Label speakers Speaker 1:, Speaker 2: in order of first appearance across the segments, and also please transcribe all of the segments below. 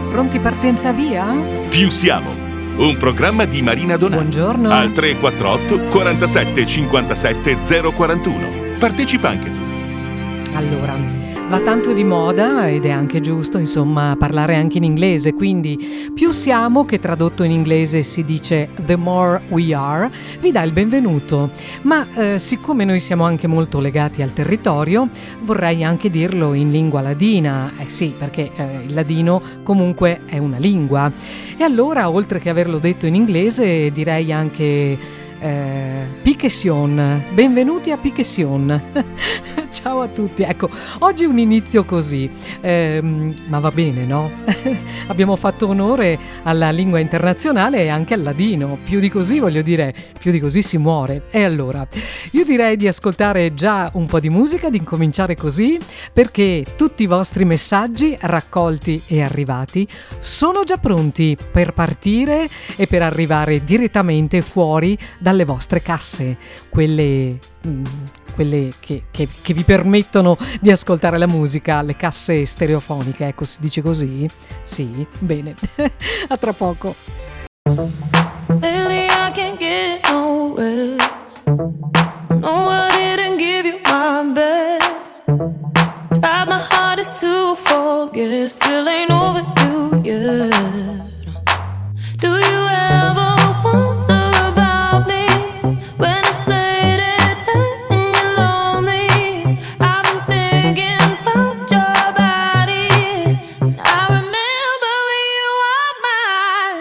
Speaker 1: Pronti, partenza, via?
Speaker 2: Più siamo, un programma di Marina Donà.
Speaker 1: Buongiorno.
Speaker 2: Al 348 47 57 041. Partecipa anche tu.
Speaker 1: Allora, va tanto di moda ed è anche giusto, insomma, parlare anche in inglese, quindi più siamo, che tradotto in inglese si dice the more we are, vi dà il benvenuto. Ma siccome noi siamo anche molto legati al territorio, vorrei anche dirlo in lingua ladina. Sì, perché il ladino comunque è una lingua. E allora, oltre che averlo detto in inglese, direi anche Piquesion. Benvenuti a Piquesion. Ciao a tutti. Ecco, oggi un inizio così, ma va bene, no? Abbiamo fatto onore alla lingua internazionale e anche al ladino. Più di così, voglio dire, più di così si muore. E allora, io direi di ascoltare già un po' di musica, di incominciare così, perché tutti i vostri messaggi raccolti e arrivati sono già pronti per partire e per arrivare direttamente fuori dalle vostre casse, quelle che vi permettono di ascoltare la musica, le casse stereofoniche, ecco, si dice così? Sì, bene. A tra poco.
Speaker 3: Lately I can't get no rest. No, I didn't give you my best. Tried my hardest to forget, still ain't over you yet. Do you ever wonder about me when it's late at night and you're lonely? I've been thinking about your body, and I remember when you were mine.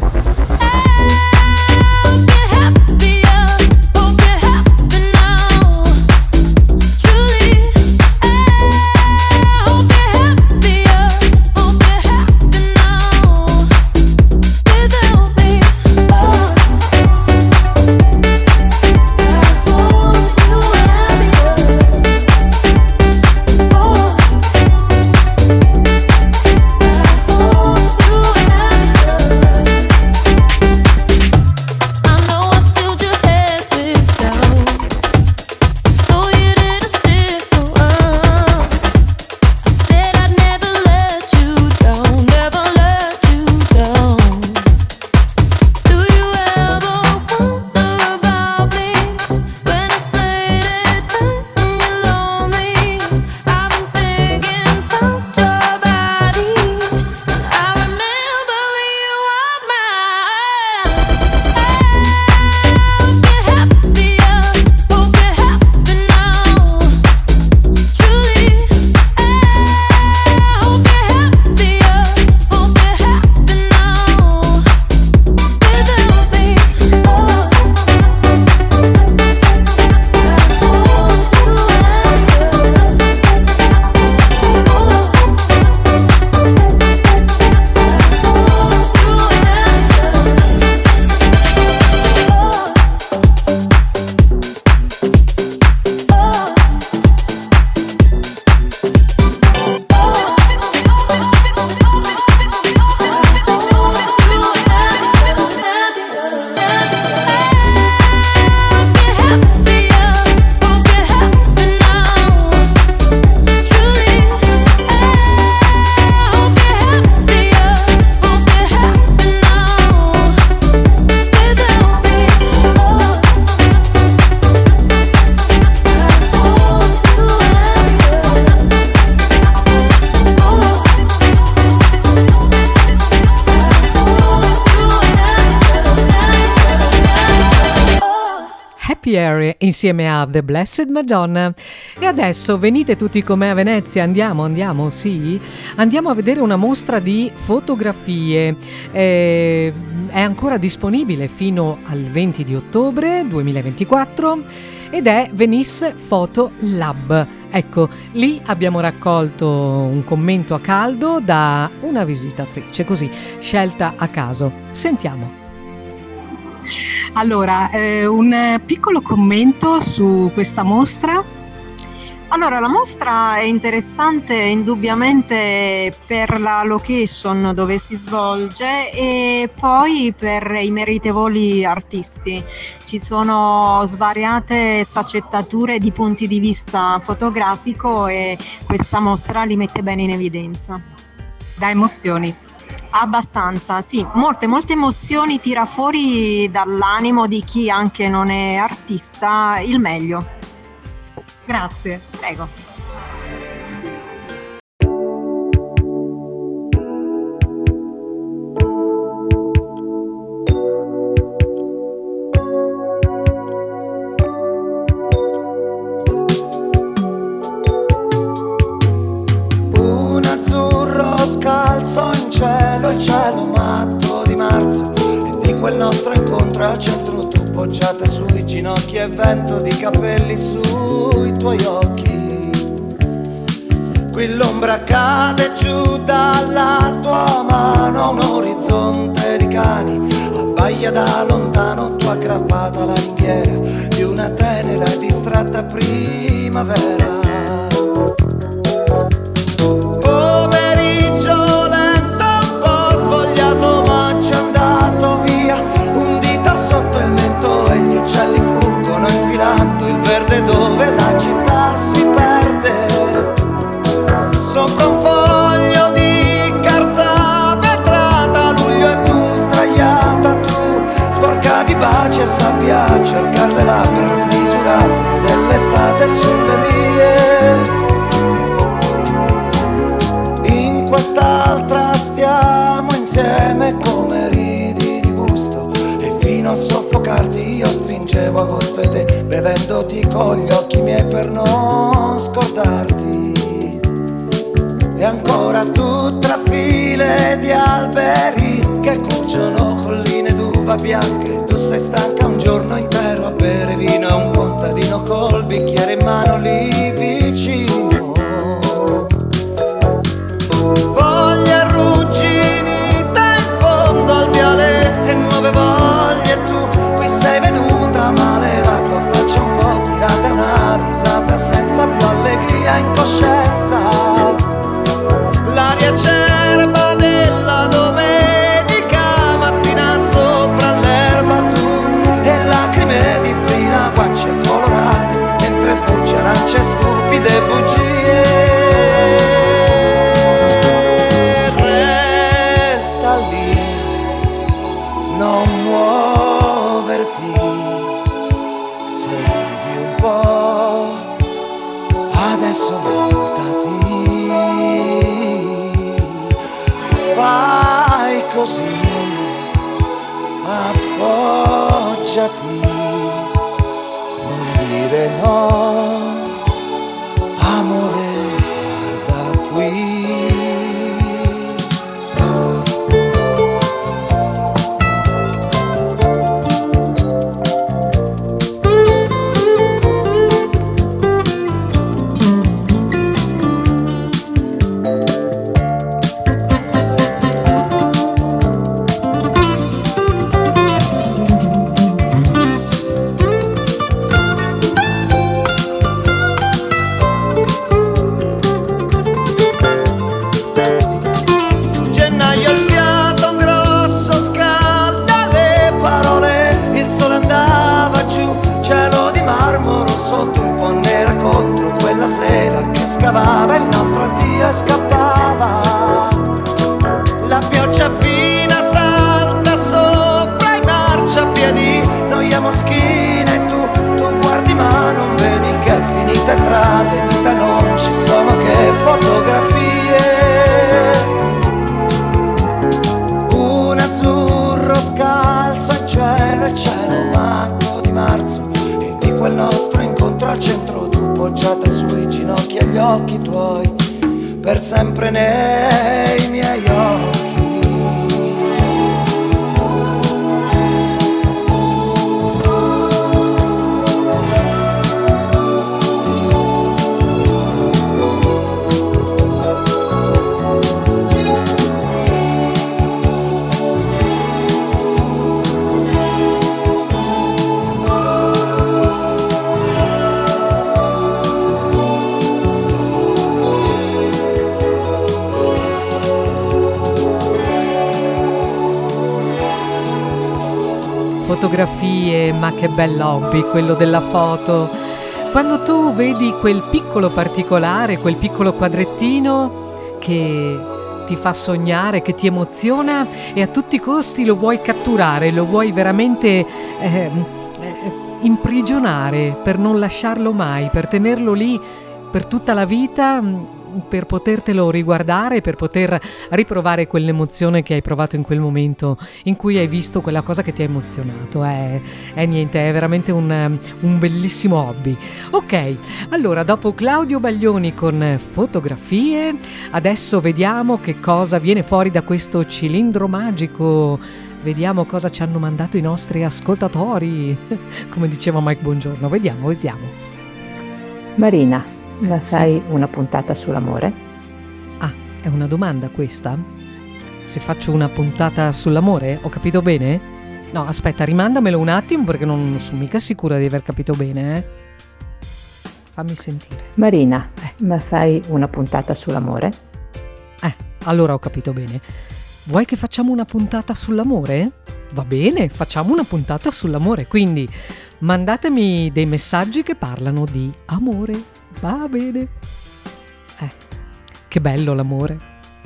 Speaker 3: Hope you're happier, hope you're happy now. Truly, hope you're happier, hope you're happy now. Without me, oh.
Speaker 1: Insieme a The Blessed Madonna. E adesso venite tutti con me a Venezia, andiamo, sì? Andiamo a vedere una mostra di fotografie, è ancora disponibile fino al 20 di ottobre 2024 ed è Venice Photo Lab. Ecco, lì abbiamo raccolto un commento a caldo da una visitatrice, così, scelta a caso. Sentiamo.
Speaker 4: Allora, un piccolo commento su questa mostra.
Speaker 5: Allora, la mostra è interessante indubbiamente per la location dove si svolge e poi per i meritevoli artisti. Ci sono svariate sfaccettature di punti di vista fotografico e questa mostra li mette bene in evidenza.
Speaker 4: Da emozioni.
Speaker 5: Abbastanza, sì, molte emozioni tira fuori dall'animo di chi anche non è artista il meglio.
Speaker 1: Grazie.
Speaker 5: Prego.
Speaker 6: Un azzurro scalzo in cielo, il cielo matto di marzo, e di quel nostro incontro al centro tu poggiata sui ginocchi e vento di capelli sui tuoi occhi. Qui l'ombra cade giù dalla tua mano, un orizzonte di cani abbaia da lontano, tu aggrappata alla ringhiera di una tenera e distratta primavera. Pomeriggio lento, un po' svogliato, ma c'è andato via un dito sotto il mento e gli uccelli fuggono infilando il verde dove la città si perde. Sopra un foglio di carta vetrata, luglio e tu sdraiata, tu sporca di baci e sabbia a cercare le labbra smisurate dell'estate sulle mie. In quest'altra stiamo insieme come ridi di gusto, e fino a soffocarti io stringevo agosto e te, bevendoti con gli occhi miei per non scordarti. E ancora tu tra file di alberi che cuciono colline d'uva bianche, tu sei stanca un giorno intero a bere vino e un contadino col bicchiere in mano lì vicino. Foglie arrugginite in fondo al viale e nuove voglie, tu qui sei venuta male, la tua faccia un po' tirata e una risata senza più allegria in coscienza. L'aria acerba della domenica mattina sopra l'erba, tu e lacrime di brina, guance colorate mentre sbucci arance stupide bugie. Resta lì, non muoverti, sorridi un po', adesso voltati. Fai così, appoggiati, non dire no, amore, guarda qui. Gennaio il fiato grosso scalda le parole, il sole andava giù, cielo di marmo sotto un po' nera contro quella sera che scavava il nostro addio e scappava. La pioggia fina salta sopra i marciapiedi, noi a moschine e tu guardi ma non vedi che è finita e tra le dita non ci sono che fotografie. Un azzurro scalzo in cielo, il cielo matto di marzo, e di quel nostro incontro al centro tu poggiata sui ginocchi e gli occhi tuoi per sempre nei miei occhi.
Speaker 1: Fotografie, ma che bel hobby quello della foto. Quando tu vedi quel piccolo particolare, quel piccolo quadrettino che ti fa sognare, che ti emoziona e a tutti i costi lo vuoi catturare, lo vuoi veramente imprigionare per non lasciarlo mai, per tenerlo lì per tutta la vita, per potertelo riguardare, per poter riprovare quell'emozione che hai provato in quel momento in cui hai visto quella cosa che ti ha emozionato. È niente, è veramente un bellissimo hobby. Ok, allora dopo Claudio Baglioni con Fotografie, adesso vediamo che cosa viene fuori da questo cilindro magico. Vediamo cosa ci hanno mandato i nostri ascoltatori, come diceva Mike Buongiorno. Vediamo.
Speaker 7: Marina, ma fai una puntata sull'amore?
Speaker 1: Ah, è una domanda questa? Se faccio una puntata sull'amore, ho capito bene? No, aspetta, rimandamelo un attimo perché non sono mica sicura di aver capito bene, Fammi sentire.
Speaker 7: Marina, ma fai una puntata sull'amore?
Speaker 1: Allora ho capito bene. Vuoi che facciamo una puntata sull'amore? Va bene, facciamo una puntata sull'amore, quindi mandatemi dei messaggi che parlano di amore. Va bene. Che bello l'amore.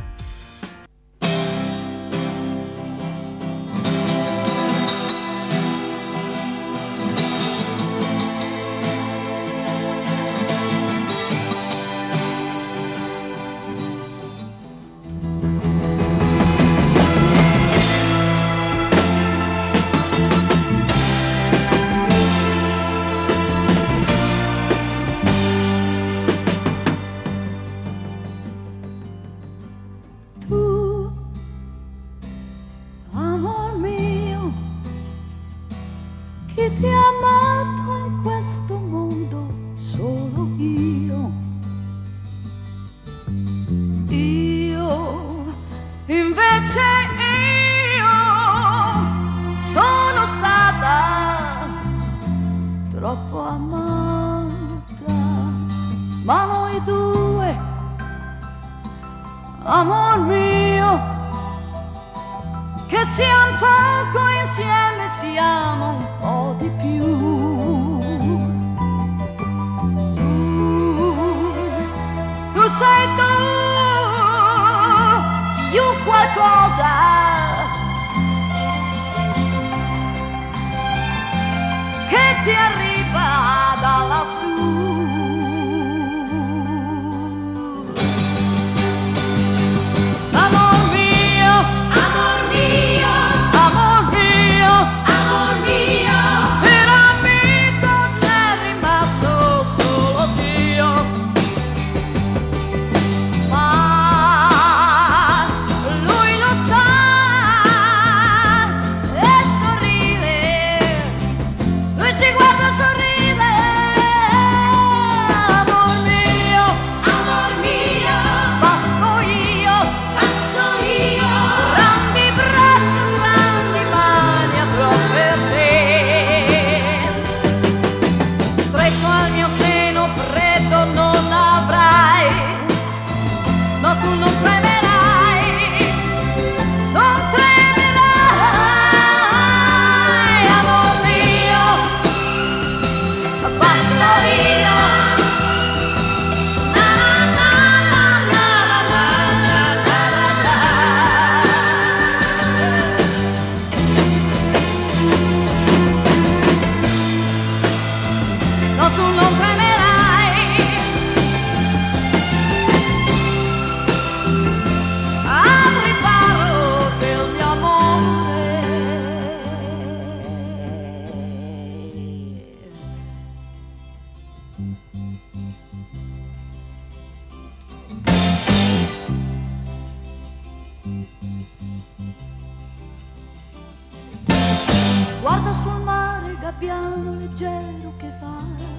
Speaker 8: Guarda sul mare, gabbiano leggero che va.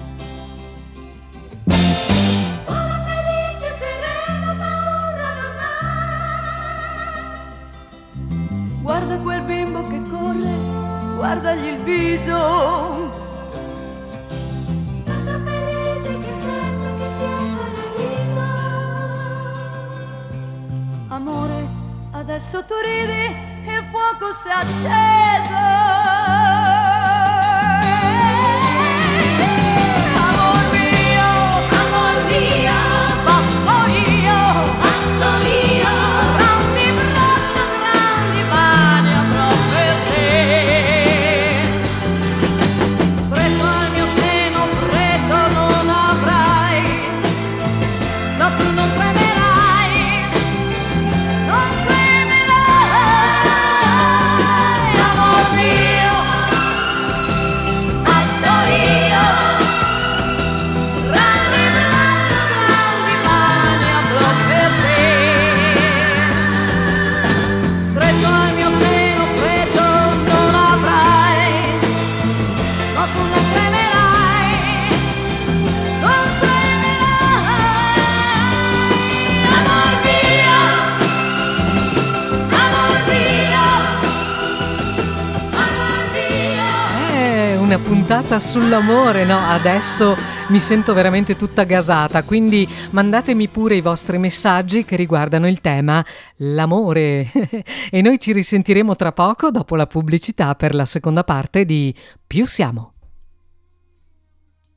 Speaker 8: Vola felice, sereno, paura non ha. Guarda quel bimbo che corre, guardagli il viso. Tanto felice che sembra che sia in paradiso. Amore, adesso tu ridi, il fuoco si è acceso. Amor mio, basto io,
Speaker 1: puntata sull'amore, no? Adesso mi sento veramente tutta gasata, quindi mandatemi pure i vostri messaggi che riguardano il tema l'amore. E noi ci risentiremo tra poco dopo la pubblicità per la seconda parte di Più siamo.